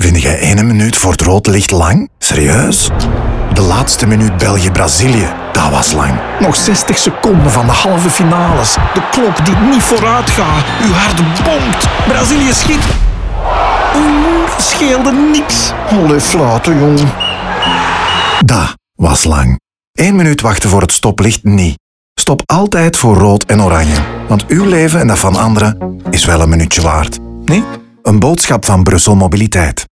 Vind jij 1 minuut voor het rood licht lang? Serieus? De laatste minuut België-Brazilië, dat was lang. Nog 60 seconden van de halve finales. De klok die niet vooruit gaat. Uw hart bompt. Brazilië schiet. Scheelde niks. Allee, fluiten, jong. Dat was lang. 1 minuut wachten voor het stoplicht niet. Stop altijd voor rood en oranje. Want uw leven en dat van anderen is wel een minuutje waard. Nee? Een boodschap van Brussel Mobiliteit.